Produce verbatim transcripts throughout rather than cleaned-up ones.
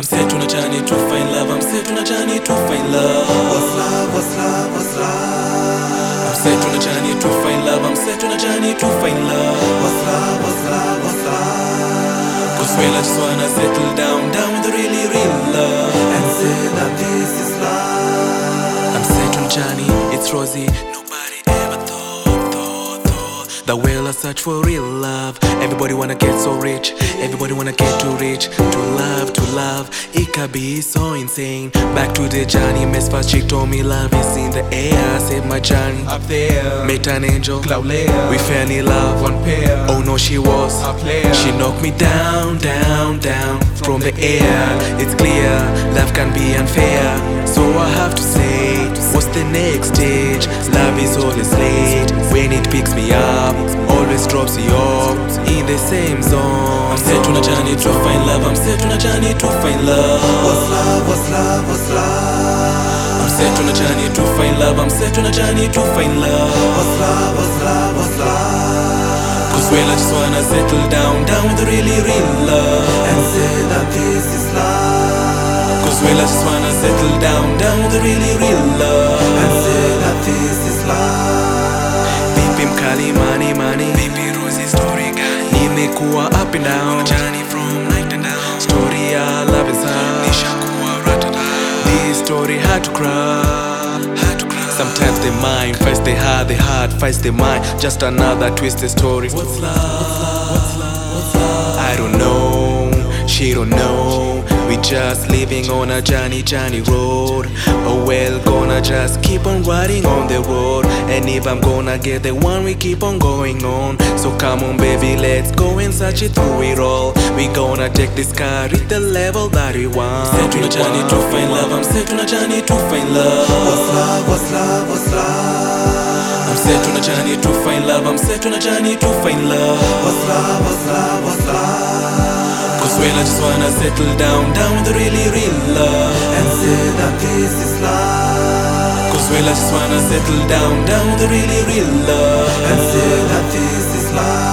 I'm set on a journey to find love. I'm set on a journey to find love. What's love, what's love, what's love? I'm set on a journey to find love. I'm set on a journey to find love. What's love, what's love, what's love? Cause well, I just wanna settle down, down with the really real love. And say that this is love. I'm set on a journey, it's rosy. Nobody ever thought, thought, thought that well I search for real love. Everybody wanna get so rich, everybody wanna get too rich. To love, to love, it can be so insane. Back to the journey, Miss Fast chick told me love is in the air. Saved my journey, Up there, met an angel, cloud layer, we fell in love. one pair. Oh no, she was a player. She knocked me down, down, down from the air. It's clear, love can be unfair. So I have to say, what's the next stage? Love is always late. When it picks me up, always drops you off in the same zone. I'm set on a journey to find love. I'm set on a journey to find love. What's love, what's love, what's love? I'm set on a journey to find love. I'm set on a journey to find love. What's love, what's love, what's love? Cause well I just wanna settle down, down with the really real love. And say that this is love. Cause well I just wanna settle down, down with the really real love. And say that this is love. Vipi mkali money money, vipi Rosie story gani? Nimekuwa up and down, journey from night and down. Story ya love is hard, nishakuwa ratata. This story had to cry, had to cry. Sometimes the mind fights the heart, the heart fights the mind. Just another twisted story. What's love? What's love? What's love? What's love? I don't know, she don't know. We just living on a journey, journey road. Oh well, gonna just keep on riding on the road. And if I'm gonna get the one, we keep on going on. So come on baby, let's go and search it through it all. We gonna take this car, reach the level that we want. I'm set on a journey to find love. I'm set on a journey to find love. What's love, what's love, what's love? I'm set on a journey to find love. I'm set on a journey to find love. What's love, what's love, what's love? Cause well I just wanna settle down, down with the really real love. And say that this is love. Cause well I just wanna settle down, down with the really real love. And say that this is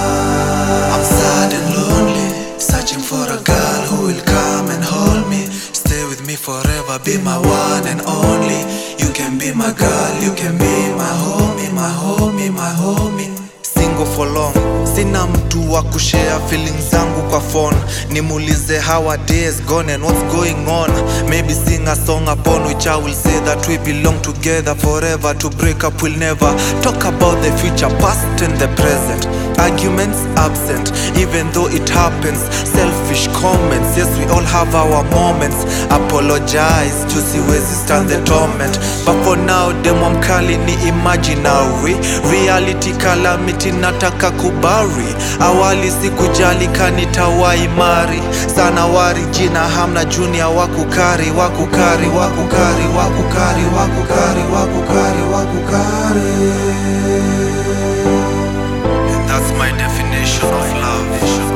love. I'm sad and lonely, searching for a girl who will come and hold me. Stay with me forever, be my one and only. You can be my girl, you can be my homie, my homie, my homie. Single for long, sina mtu wa kushare feelings zangu kwa phone. Nimulize how our days gone and what's going on. Maybe sing a song upon which I will say that we belong together forever. To break up will never. Talk about the future, past and the present. Arguments absent, even though it happens. Selfish comments, yes we all have our moments. Apologize, juu siwezi stand the torment. But for now, demo mkali ni imaginary. Reality calamity nataka kubari. Awali sikujali kanitawai mari. Sana wari jina hamna junior wakukari. Wakukari, wakukari, wakukari, wakukari, wakukari, wakukari. That's my definition of love.